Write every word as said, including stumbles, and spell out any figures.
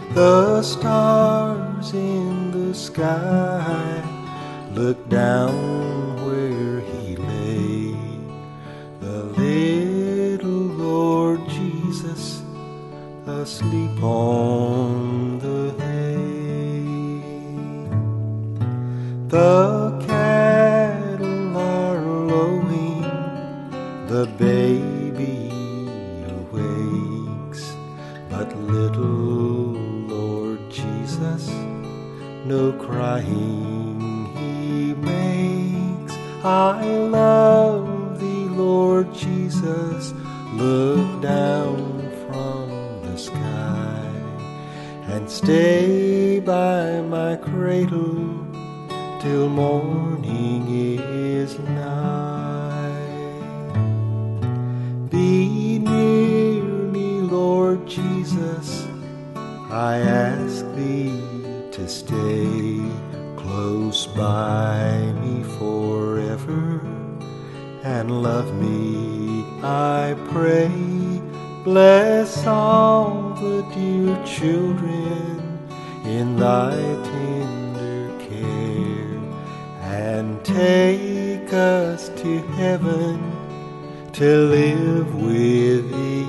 The stars in the sky look down where he lay. The little Lord Jesus asleep on the hay. The cattle are lowing, the baby awakes, but little Lord Jesus no crying he makes. I love thee, Lord Jesus, look down from the sky and stay by my cradle till morning is nigh. Be near me, Lord Jesus, I ask thee to stay close by me forever and love me, I pray. Bless all the dear children in thy tender care, and take us to heaven to live with thee.